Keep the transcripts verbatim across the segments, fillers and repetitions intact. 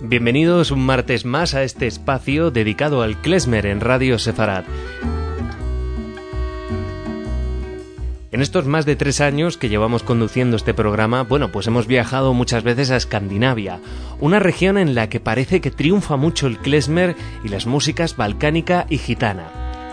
Bienvenidos un martes más a este espacio dedicado al klezmer en Radio Sefarad. En estos más de tres años que llevamos conduciendo este programa, bueno, pues hemos viajado muchas veces a Escandinavia, una región en la que parece que triunfa mucho el klezmer y las músicas balcánica y gitana.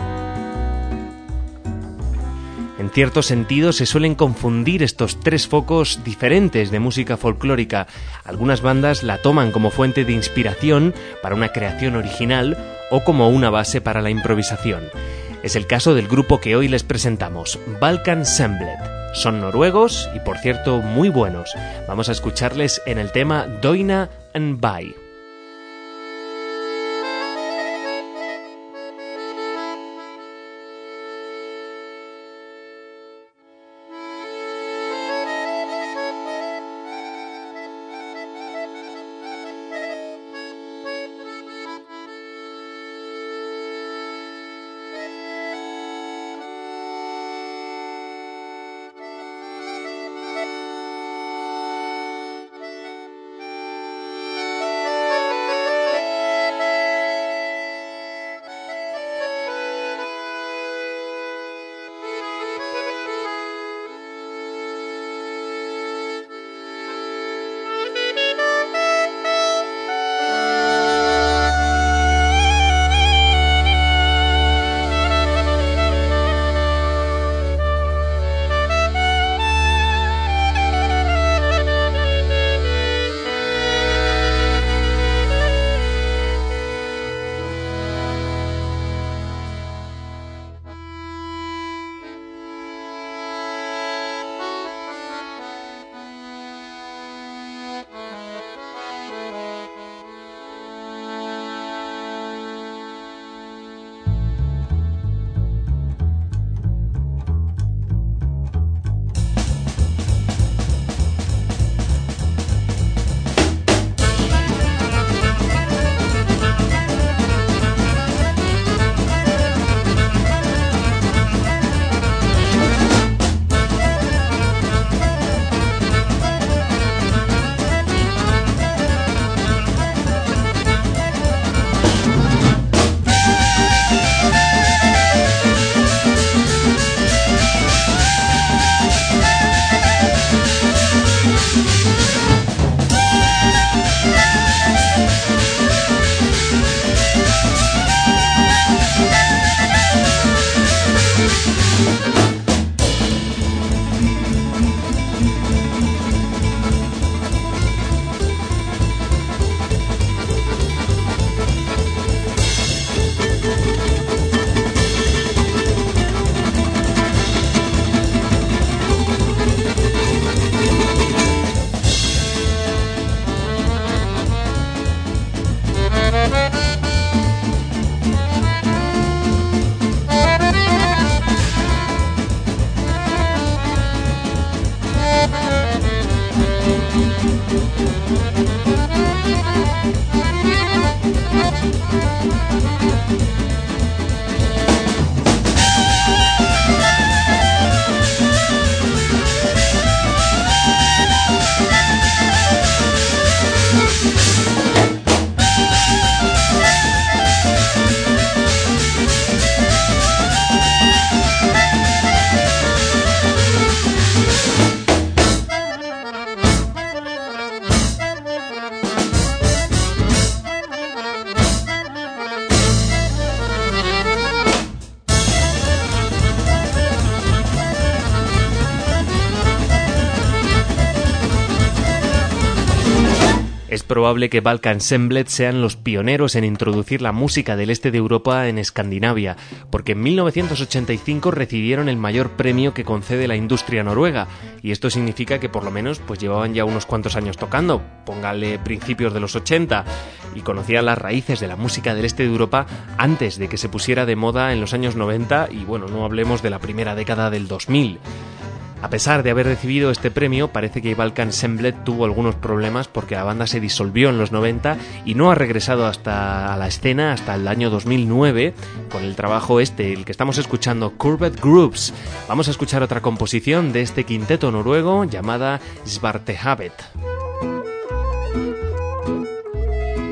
En cierto sentido se suelen confundir estos tres focos diferentes de música folclórica. Algunas bandas la toman como fuente de inspiración para una creación original o como una base para la improvisación. Es el caso del grupo que hoy les presentamos, Balkan Semblet. Son noruegos y, por cierto, muy buenos. Vamos a escucharles en el tema Doina and Bai. Es probable que Balkan Semblet sean los pioneros en introducir la música del este de Europa en Escandinavia, porque en mil novecientos ochenta y cinco recibieron el mayor premio que concede la industria noruega, y esto significa que por lo menos pues llevaban ya unos cuantos años tocando, póngale principios de los ochenta, y conocían las raíces de la música del este de Europa antes de que se pusiera de moda en los años noventa, y bueno, no hablemos de la primera década del dos mil. A pesar de haber recibido este premio, parece que Balkan Semblet tuvo algunos problemas porque la banda se disolvió en los noventa y no ha regresado hasta a la escena hasta el año dos mil nueve con el trabajo este, el que estamos escuchando, Curved Grooves. Vamos a escuchar otra composición de este quinteto noruego llamada Svartehavet.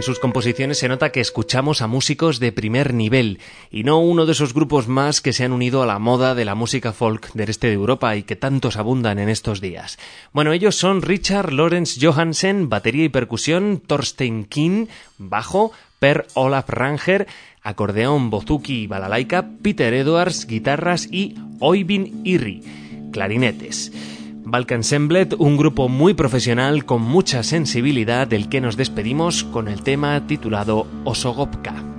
sus composiciones se nota que escuchamos a músicos de primer nivel y no uno de esos grupos más que se han unido a la moda de la música folk del este de Europa y que tantos abundan en estos días. Bueno, ellos son Richard Lawrence Johansen, batería y percusión, Thorstein King, bajo, Per Olaf Ranger, acordeón, bouzouki y balalaika, Peter Edwards, guitarras y Oyvind Irri, clarinetes. Balkansembled, un grupo muy profesional con mucha sensibilidad del que nos despedimos con el tema titulado Osogopka.